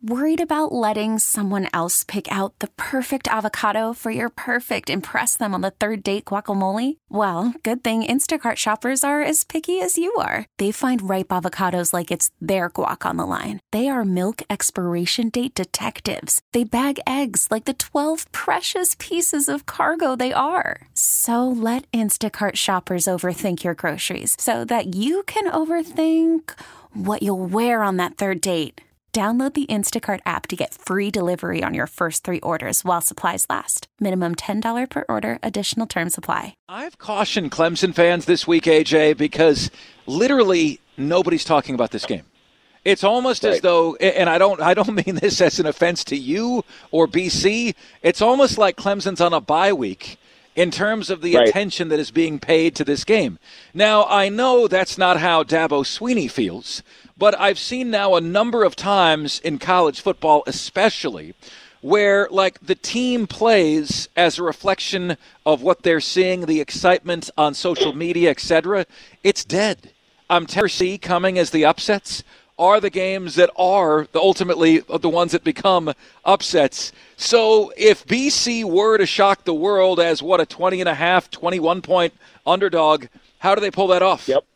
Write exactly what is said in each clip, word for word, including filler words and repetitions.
Worried about letting someone else pick out the perfect avocado for your perfect impress them on the third date guacamole? Well, good thing Instacart shoppers are as picky as you are. They find ripe avocados like it's their guac on the line. They are milk expiration date detectives. They bag eggs like the twelve precious pieces of cargo they are. So let Instacart shoppers overthink your groceries so that you can overthink what you'll wear on that third date. Download the Instacart app to get free delivery on your first three orders while supplies last. Minimum ten dollars per order. Additional terms apply. I've cautioned Clemson fans this week, A J, because literally nobody's talking about this game. It's almost right. as though, and I don't I don't mean this as an offense to you or B C, it's almost like Clemson's on a bye week in terms of the right. attention that is being paid to this game. Now, I know that's not how Dabo Swinney feels, but I've seen now a number of times in college football especially where, like, the team plays as a reflection of what they're seeing, the excitement on social media, et cetera. It's dead. I'm Tennessee coming as the upsets are the games that are the, ultimately the ones that become upsets. So if B C were to shock the world as, what, a twenty and a half, twenty-one point underdog, how do they pull that off? Yep.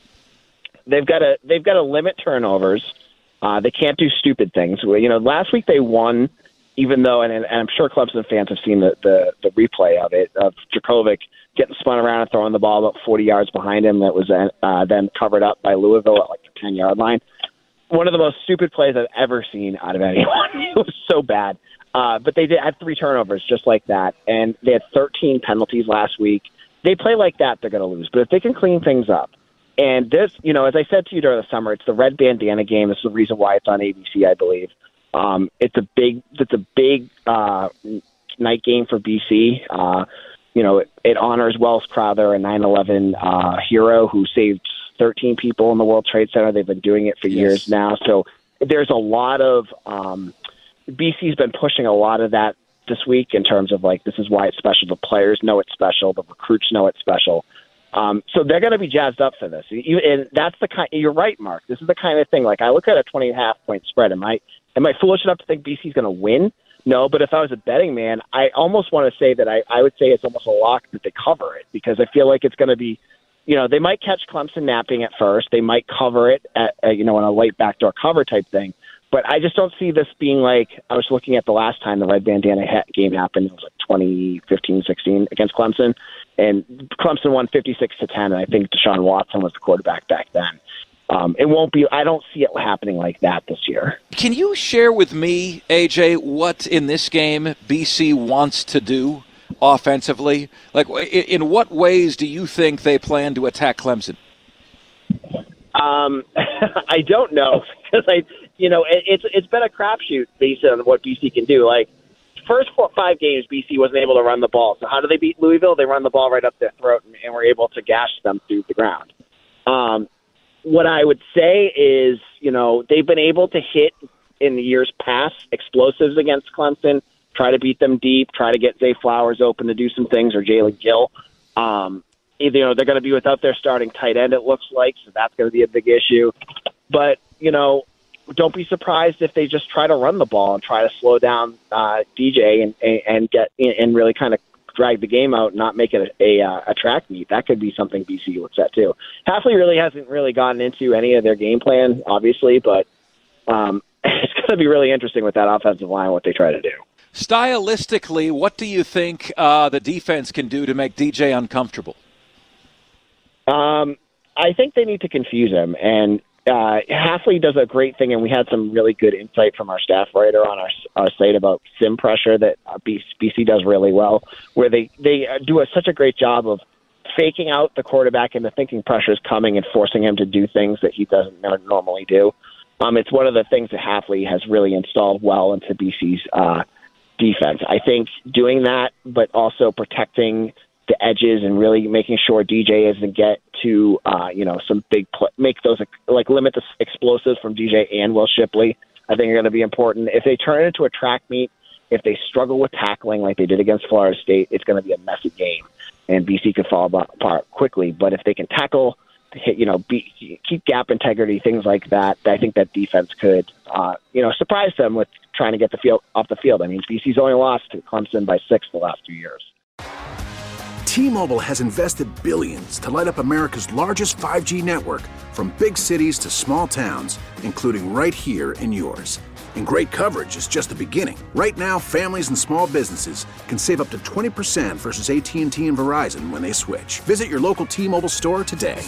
They've got to they've got to limit turnovers. Uh, they can't do stupid things. You know, last week they won, even though, and, and I'm sure Clemson fans have seen the, the, the replay of it, of Djokovic getting spun around and throwing the ball about forty yards behind him that was uh, then covered up by Louisville at like the ten-yard line. One of the most stupid plays I've ever seen out of anyone. It was so bad. Uh, but they did have three turnovers just like that, and they had thirteen penalties last week. They play like that, they're going to lose. But if they can clean things up, and this, you know, as I said to you during the summer, it's the red bandana game. This is the reason why it's on A B C, I believe. Um, it's a big, it's a big uh, night game for B C. Uh, you know, it, it honors Wells Crowther, a nine eleven uh, hero who saved thirteen people in the World Trade Center. They've been doing it for yes. years now. So there's a lot of um, B C's been pushing a lot of that this week in terms of, like, this is why it's special. The players know it's special. The recruits know it's special. Um, so they're going to be jazzed up for this. You, and that's the kind. You're right, Mark. This is the kind of thing. Like, I look at a twenty and a half point spread. Am I am I foolish enough to think B C's going to win? No, but if I was a betting man, I almost want to say that I, I would say it's almost a lock that they cover it, because I feel like it's going to be, you know, they might catch Clemson napping at first. They might cover it at, at you know, in a late backdoor cover type thing. But I just don't see this being like, I was looking at the last time the red bandana ha- game happened. It was like twenty fifteen sixteen against Clemson. And Clemson won fifty-six to ten. And I think Deshaun Watson was the quarterback back then. Um, it won't be, I don't see it happening like that this year. Can you share with me, A J, what in this game B C wants to do offensively? Like, in what ways do you think they plan to attack Clemson? Um, I don't know, because I, you know, it, it's it's been a crapshoot based on what B C can do. Like, first four five games, B C wasn't able to run the ball. So how do they beat Louisville? They run the ball right up their throat, and, and were able to gash them through the ground. Um, what I would say is, you know, they've been able to hit in the years past explosives against Clemson, try to beat them deep, try to get Zay Flowers open to do some things, or Jalen Gill. Um, you know, they're going to be without their starting tight end, it looks like, so that's going to be a big issue. But, you know, don't be surprised if they just try to run the ball and try to slow down uh, D J and, and get and really kind of drag the game out and not make it a, a, a track meet. That could be something B C looks at too. Hafley really hasn't really gotten into any of their game plan, obviously, but um, it's going to be really interesting with that offensive line, what they try to do. Stylistically, what do you think uh, the defense can do to make D J uncomfortable? Um, I think they need to confuse him, and uh, Hafley does a great thing, and we had some really good insight from our staff writer on our, our site about sim pressure that uh, B C does really well, where they, they do a, such a great job of faking out the quarterback into thinking pressure is coming and forcing him to do things that he doesn't normally do. Um, it's one of the things that Hafley has really installed well into B C's uh, defense. I think doing that, but also protecting the edges and really making sure D J doesn't get to, uh, you know, some big pl- make those like limit the explosives from D J and Will Shipley. I think are going to be important. If they turn it into a track meet, if they struggle with tackling like they did against Florida State, it's going to be a messy game, and B C could fall apart quickly. But if they can tackle hit, you know, be, keep gap integrity, things like that. I think that defense could, uh, you know, surprise them with trying to get the field off the field. I mean, B C's only lost to Clemson by six the last two years. T-Mobile has invested billions to light up America's largest five G network, from big cities to small towns, including right here in yours. And great coverage is just the beginning. Right now, families and small businesses can save up to twenty percent versus A T and T and Verizon when they switch. Visit your local T-Mobile store today.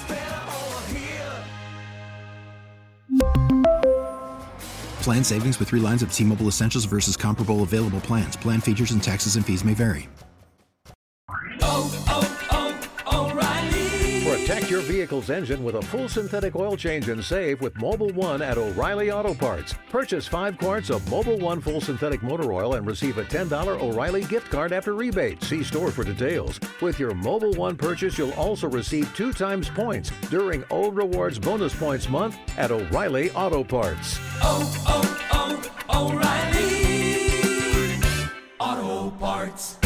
Plan savings with three lines of T-Mobile Essentials versus comparable available plans. Plan features and taxes and fees may vary. Oh, oh, oh, O'Reilly. Protect your vehicle's engine with a full synthetic oil change and save with Mobil one at O'Reilly Auto Parts. Purchase five quarts of Mobil one full synthetic motor oil and receive a ten dollars O'Reilly gift card after rebate. See store for details. With your Mobil one purchase, you'll also receive two times points during O Rewards Bonus Points Month at O'Reilly Auto Parts. Oh, oh, oh, O'Reilly Auto Parts.